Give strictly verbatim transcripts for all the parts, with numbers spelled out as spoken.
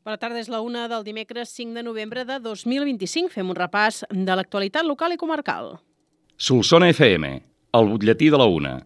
Bona tarda, és la una del dimecres cinc de novembre de dos mil vint-i-cinc. Fem un repàs de l'actualitat local i comarcal. Solsona F M, el butlletí de la una.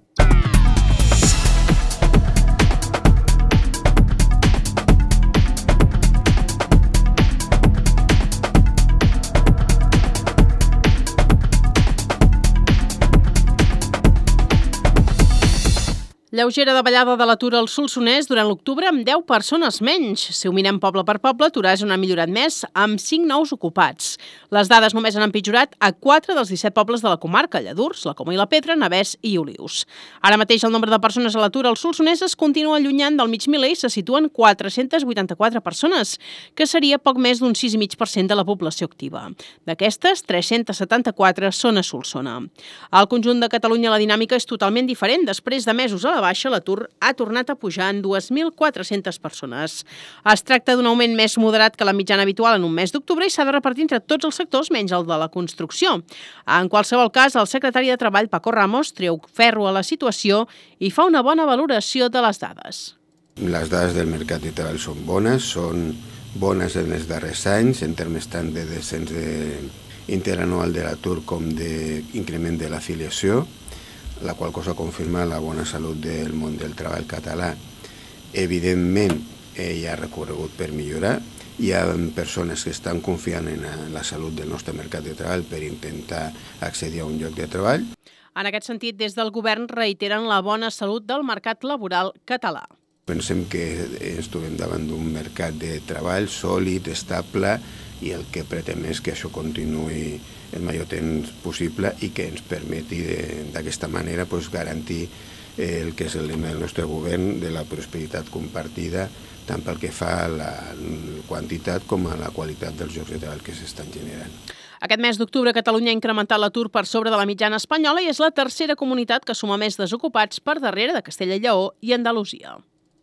Lleugera davallada de l'atur al Solsonès durant l'octubre amb deu persones menys. Si ho mirem poble per poble, Toràs no ha millorat més, amb cinc nous ocupats. Les dades només han empitjorat a quatre dels disset pobles de la comarca, Lladurs, la Coma i la Pedra, Navès i Olius. Ara mateix el nombre de persones a l'atur al Solsonès es continua allunyant del mig miler i se situen quatre-centes vuitanta-quatre persones, que seria poc més d'un sis coma cinc per cent de la població activa. D'aquestes, tres-centes setanta-quatre són a Solsona. Al conjunt de Catalunya la dinàmica és totalment diferent. Després de mesos a la baixa, l'atur ha tornat a pujar en dues mil quatre-centes persones. Es tracta d'un augment més moderat que la mitjana habitual en un mes d'octubre i s'ha de repartir entre tots els sectors menys el de la construcció. En qualsevol cas, el secretari de Treball, Paco Ramos, treu ferro a la situació i fa una bona valoració de les dades. Les dades del mercat de treball són bones, són bones en els darrers anys, en termes tant de descens de interanual de l'atur com d'increment de l'afiliació, la qual cosa confirma la bona salut del món del treball català. Evidentment, hi ha recorregut per millorar. Hi ha persones que estan confiant en la salut del nostre mercat de treball per intentar accedir a un lloc de treball. En aquest sentit, des del govern reiteren la bona salut del mercat laboral català. Pensem que ens trobem davant d'un mercat de treball sòlid, estable, i el que pretem és que això continuï el major temps possible i que ens permeti d'aquesta manera pues, garantir el que és el lema del nostre govern de la prosperitat compartida, tant pel que fa a la quantitat com a la qualitat dels llocs de treball que s'estan generant. Aquest mes d'octubre Catalunya ha incrementat l'atur per sobre de la mitjana espanyola i és la tercera comunitat que suma més desocupats per darrere de Castella i Lleó i Andalusia.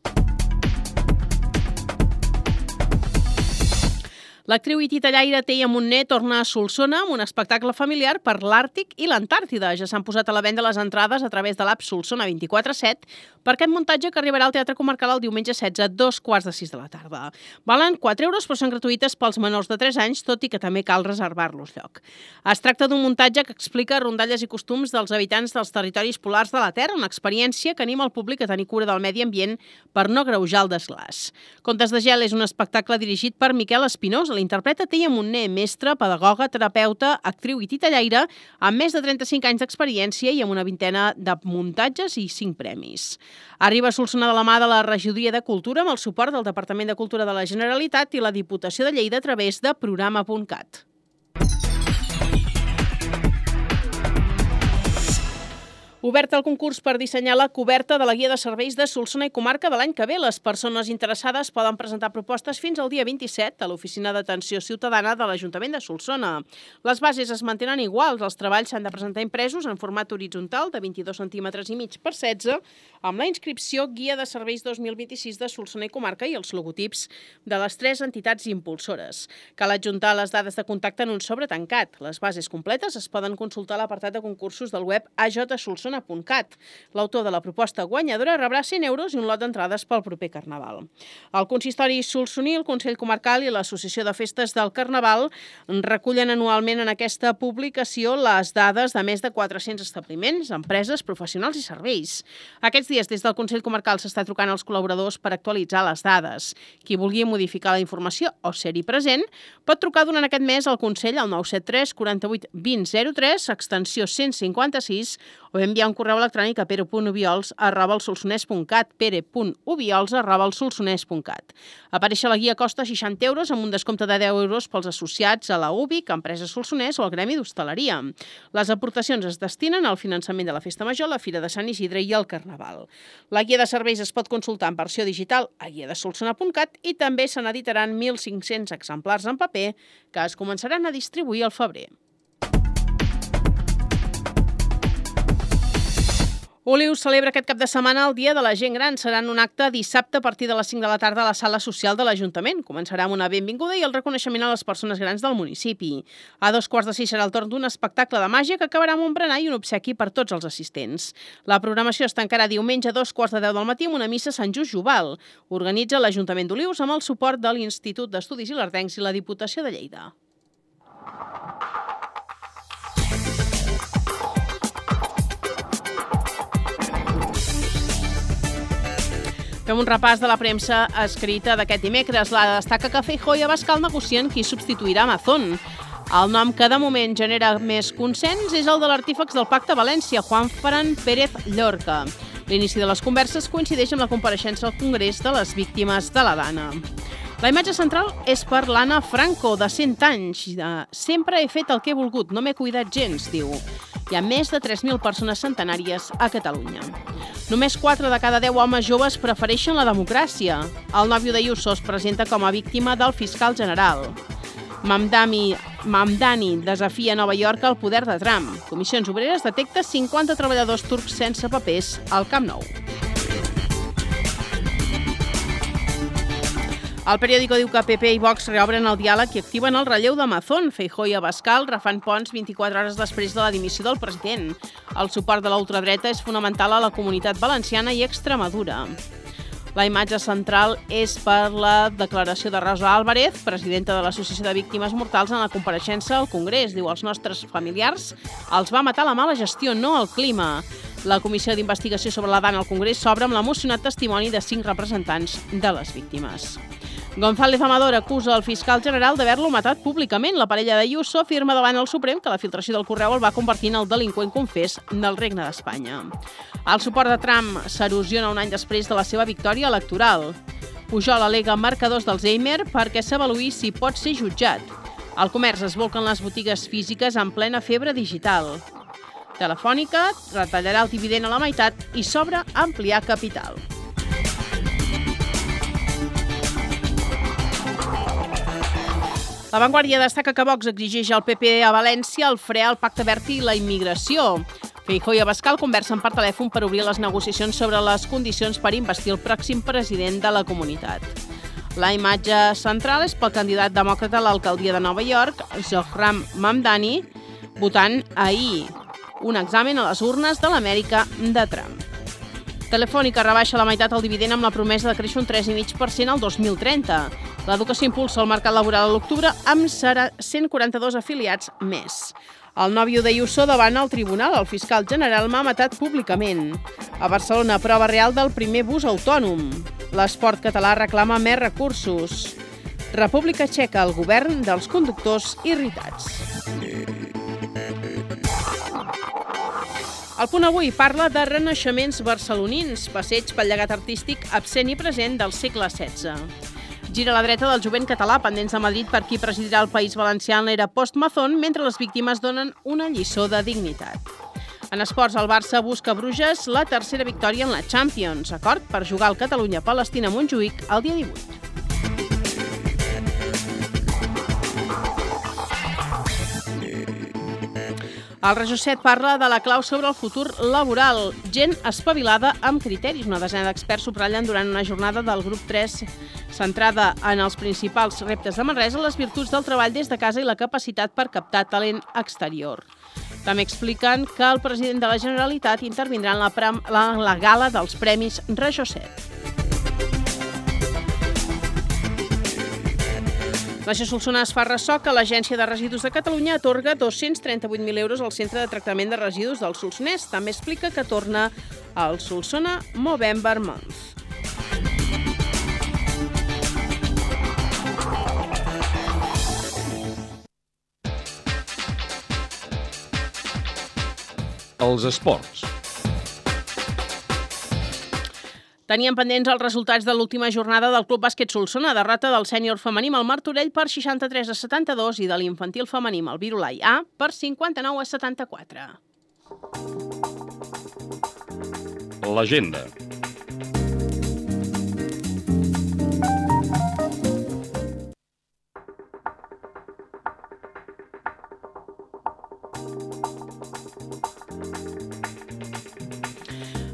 L'actriu i titellaire Teia Montner torna a Solsona amb un espectacle familiar per l'Àrtic i l'Antàrtida. Ja s'han posat a la venda les entrades a través de l'app Solsona vint-i-quatre set per aquest muntatge que arribarà al Teatre Comarcal el diumenge setze a dos quarts de sis de la tarda. Valen quatre euros però són gratuïtes pels menors de tres anys, tot i que també cal reservar-los lloc. Es tracta d'un muntatge que explica rondalles i costums dels habitants dels territoris polars de la Terra, una experiència que anima el públic a tenir cura del medi ambient per no greujar el desglaç. Contes de gel és un espectacle dirigit per Miquel Espinós. L'interpreta Teia Montner, mestra, pedagoga, terapeuta, actriu i titellaire, amb més de trenta-cinc anys d'experiència i amb una vintena de muntatges i cinc premis. Arriba a Solsona de la mà de la Regidoria de Cultura amb el suport del Departament de Cultura de la Generalitat i la Diputació de Lleida a través de programa punt cat. Obert el concurs per dissenyar la coberta de la Guia de Serveis de Solsona i Comarca de l'any que ve. Les persones interessades poden presentar propostes fins al dia vint-i-set a l'Oficina d'Atenció Ciutadana de l'Ajuntament de Solsona. Les bases es mantenen iguals. Els treballs s'han de presentar impresos en format horitzontal de vint-i-dos centímetres i mig per setze, amb la inscripció Guia de Serveis dos mil vint-i-sis de Solsona i Comarca i els logotips de les tres entitats impulsores. Cal adjuntar les dades de contacte en un sobre tancat. Les bases completes es poden consultar a l'apartat de concursos del web a j solsona punt cat. L'autor de la proposta guanyadora rebrà cent euros i un lot d'entrades pel proper Carnaval. El consistori solsoní, el Consell Comarcal i l'Associació de Festes del Carnaval recullen anualment en aquesta publicació les dades de més de quatre-cents establiments, empreses, professionals i serveis. Aquests dies, des del Consell Comarcal s'està trucant als col·laboradors per actualitzar les dades. Qui vulgui modificar la informació o ser-hi present pot trucar durant aquest mes al Consell al nou set tres quaranta-vuit vint zero tres, extensió cent cinquanta-sis, o enviar un correu electrònic a pere punt ubiols arroba el solsonès punt cat, pere punt ubiols arroba el solsonès punt cat. Aparèixer la guia costa seixanta euros amb un descompte de deu euros pels associats a la U B I C, Empresa Solsonès o al Gremi d'Hostaleria. Les aportacions es destinen al finançament de la Festa Major, la Fira de Sant Isidre i el Carnaval. La guia de serveis es pot consultar en versió digital a guia de solsona punt cat i també se n'editaran mil cinc-cents exemplars en paper que es començaran a distribuir al febrer. Olius celebra aquest cap de setmana el Dia de la Gent Gran. Serà en un acte dissabte a partir de les cinc de la tarda a la sala social de l'Ajuntament. Començarà amb una benvinguda i el reconeixement a les persones grans del municipi. A dos quarts de sis serà el torn d'un espectacle de màgia que acabarà amb un berenar i un obsequi per tots els assistents. La programació es tancarà diumenge a dos quarts de deu del matí amb una missa a Sant Just Joval. Organitza l'Ajuntament d'Olius amb el suport de l'Institut d'Estudis Ilerdencs i la Diputació de Lleida. Fem un repàs de la premsa escrita d'aquest dimecres. La destaca que Feijóo i Abascal negocien qui substituirà Amazon. El nom que de moment genera més consens és el de l'artífex del Pacte València, Juan Fran Pérez Llorca. L'inici de les converses coincideix amb la compareixença al Congrés de les Víctimes de la Dana. La imatge central és per l'Anna Franco, de cent anys. Sempre he fet el que he volgut, no m'he cuidat gens, diu. Hi ha més de tres mil persones centenàries a Catalunya. Només quatre de cada deu homes joves prefereixen la democràcia. El nòvio d'Ayuso es presenta com a víctima del fiscal general. Mamdani, Mamdani desafia a Nova York el poder de Trump. Comissions Obreres detecta cinquanta treballadors turcs sense papers al Camp Nou. El periòdico diu que P P i Vox reobren el diàleg i activen el relleu d'Amazon. Feijóo i Abascal refan ponts vint-i-quatre hores després de la dimissió del president. El suport de la ultradreta és fonamental a la comunitat valenciana i Extremadura. La imatge central és per la declaració de Rosa Álvarez, presidenta de l'Associació de Víctimes Mortals, en la compareixença al Congrés. Diu, els nostres familiars els va matar la mala gestió, no el clima. La comissió d'investigació sobre la Dana al Congrés s'obre amb l'emocionat testimoni de cinc representants de les víctimes. González Amador acusa el fiscal general d'haver-lo matat públicament. La parella d'Ayuso afirma davant el Suprem que la filtració del correu el va convertir en el delinqüent confés del Regne d'Espanya. El suport de Trump s'erosiona un any després de la seva victòria electoral. Pujol al·lega marcadors d'Alzheimer perquè s'avaluï si pot ser jutjat. El comerç es volca en les botigues físiques en plena febre digital. Telefònica retallarà el dividend a la meitat i s'obre ampliar capital. La Vanguardia destaca que Vox exigeix al P P a València el fre al Pacte Verd i la immigració. Feijóo i Abascal conversen per telèfon per obrir les negociacions sobre les condicions per investir el pròxim president de la comunitat. La imatge central és pel candidat demòcrata a l'alcaldia de Nova York, Zohran Mamdani, votant ahir un examen a les urnes de l'Amèrica de Trump. Telefònica rebaixa la meitat el dividend amb la promesa de créixer un tres coma cinc per cent al dos mil trenta. L'educació impulsa el mercat laboral a l'octubre amb cent quaranta-dos afiliats més. El nòvio d'Ayuso davant el tribunal. El fiscal general m'ha matat públicament. A Barcelona, prova real del primer bus autònom. L'esport català reclama més recursos. República Txeca, el govern dels conductors irritats. El Punt Avui parla de renaixements barcelonins, passeig pel llegat artístic absent i present del segle setze. Gira a la dreta del jovent català, pendents de Madrid per qui presidirà el País Valencià en l'era post-Mazón, mentre les víctimes donen una lliçó de dignitat. En esports, el Barça busca a Bruges la tercera victòria en la Champions, acord per jugar al Catalunya-Palestina-Montjuïc el dia divuit. El Regió set parla de la clau sobre el futur laboral. Gent espavilada amb criteris. Una desena d'experts subratllen durant una jornada del grup tres centrada en els principals reptes de Manresa, les virtuts del treball des de casa i la capacitat per captar talent exterior. També expliquen que el president de la Generalitat intervindrà en la, pram, la, la gala dels Premis Regió set. La Solsona es fa ressò que l'Agència de Residus de Catalunya atorga dos-cents trenta-vuit mil euros al Centre de Tractament de Residus del Solsonès. També explica que torna al Solsona Movember Month. Els esports. Tenien pendents els resultats de l'última jornada del Club Bàsquet Solsona, derrota del sènior femení al Martorell per seixanta-tres a setanta-dos i de l'infantil femení al Virolai A per cinquanta-nou a setanta-quatre. L'agenda.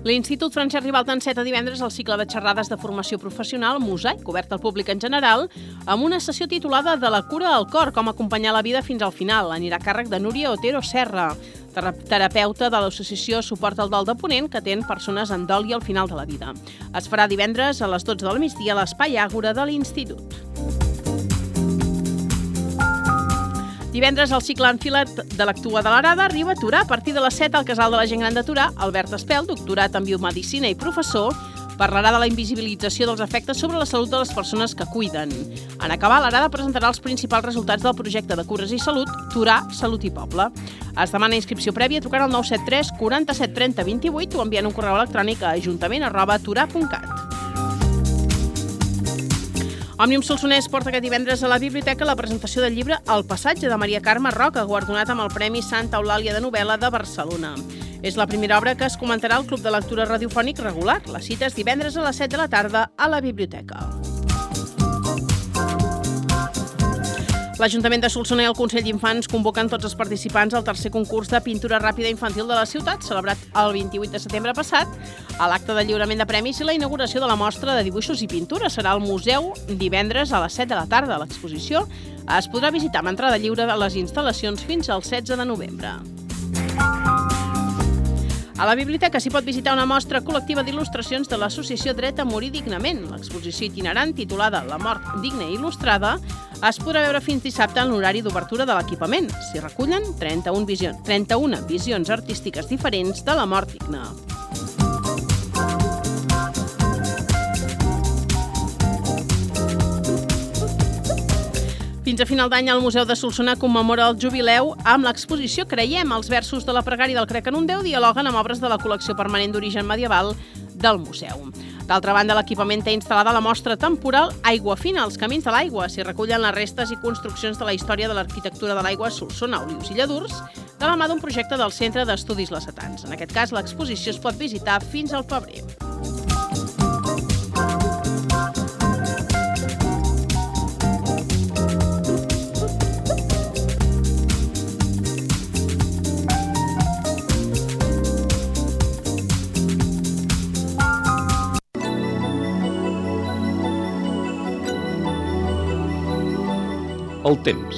L'Institut Francesc Ribalta enceta divendres el cicle de xerrades de formació professional Mosaic, obert al públic en general, amb una sessió titulada De la cura al cor, com acompanyar la vida fins al final. Anirà a càrrec de Núria Otero Serra, terapeuta de l'associació Suport al Dol de Ponent, que atén persones en dol i al final de la vida. Es farà divendres a les dotze del migdia a l'Espai Àgora de l'Institut. Divendres, el cicle enfilat de l'Actua de l'Arada arriba a Torà a partir de les set al Casal de la Gent Gran de Torà. Albert Espel, doctorat en biomedicina i professor, parlarà de la invisibilització dels efectes sobre la salut de les persones que cuiden. En acabar, l'Arada presentarà els principals resultats del projecte de cures i salut Torà, Salut i Poble. Es demana inscripció prèvia trucant al nou set tres quaranta-set trenta vint-i-vuit o enviant un correu electrònic a ajuntament arroba torà punt cat. Òmnium Solsonès porta aquest divendres a la biblioteca la presentació del llibre El passatge de Maria Carme Roca, guardonat amb el Premi Santa Eulàlia de Novel·la de Barcelona. És la primera obra que es comentarà al Club de Lectura Radiofònic regular. La cita és divendres a les set de la tarda a la biblioteca. L'Ajuntament de Solsona i el Consell d'Infants convoquen tots els participants al tercer concurs de pintura ràpida infantil de la ciutat, celebrat el vint-i-vuit de setembre passat. A l'acte de lliurament de premis i la inauguració de la mostra de dibuixos i pintura serà al museu divendres a les set de la tarda. L'exposició es podrà visitar amb entrada lliure de les instal·lacions fins al setze de novembre. A la biblioteca s'hi pot visitar una mostra col·lectiva d'il·lustracions de l'associació Dret a morir dignament. L'exposició itinerant titulada La mort digna i il·lustrada es podrà veure fins dissabte en l'horari d'obertura de l'equipament. S'hi recullen trenta-una visions, trenta-una visions artístiques diferents de la mort digna. Fins a final d'any, el Museu de Solsona commemora el jubileu amb l'exposició Creiem. Els versos de la pregària del Crec en un Déu dialoguen amb obres de la col·lecció permanent d'origen medieval del museu. D'altra banda, l'equipament té instal·lada la mostra temporal Aigua Fina, els camins de l'aigua. S'hi recullen les restes i construccions de la història de l'arquitectura de l'aigua a Solsona, Olius i Lladurs, de la mà d'un projecte del Centre d'Estudis Lacetans. En aquest cas, l'exposició es pot visitar fins al febrer. El temps.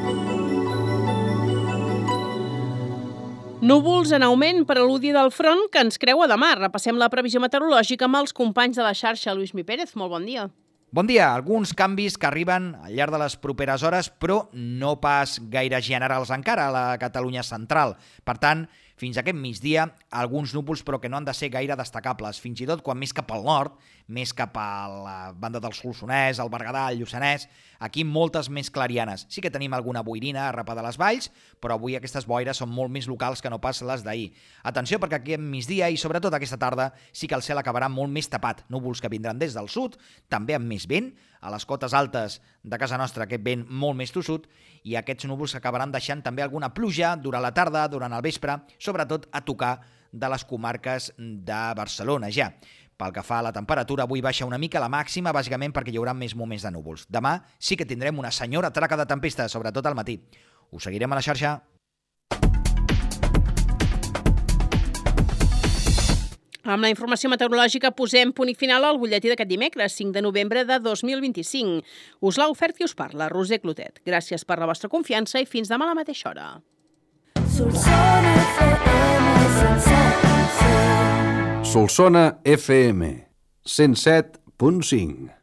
Núvols en augment per al·ludi del front que ens creua demà. Repassem la previsió meteorològica amb els companys de la xarxa. Lluís Mi Pérez, molt bon dia. Bon dia. Alguns canvis que arriben al llarg de les properes hores, però no pas gaire generals encara a la Catalunya central. Per tant, fins a aquest migdia, alguns núvols però que no han de ser gaire destacables, fins i tot quan més cap al nord, més cap a la banda del Solsonès, el Berguedà, el Lluçanès, aquí moltes més clarianes. Sí que tenim alguna boirina a Rapa de les Valls, però avui aquestes boires són molt més locals que no pas les d'ahir. Atenció, perquè aquí a migdia i sobretot aquesta tarda sí que el cel acabarà molt més tapat. Núvols que vindran des del sud, també amb més vent, a les cotes altes de casa nostra aquest vent molt més tossut, i aquests núvols acabaran deixant també alguna pluja durant la tarda, durant el vespre, sobretot a tocar de les comarques de Barcelona ja. Pel que fa a la temperatura, avui baixa una mica la màxima, bàsicament perquè hi haurà més moments de núvols. Demà sí que tindrem una senyora traca de tempesta, sobretot al matí. Us seguirem a la xarxa. Amb la informació meteorològica posem punt i final al butlletí d'aquest dimecres, cinc de novembre de dos mil vint-i-cinc. Us l'ha ofert qui us parla, Roser Clotet. Gràcies per la vostra confiança i fins demà a la mateixa hora. Solsona F M cent set punt cinc.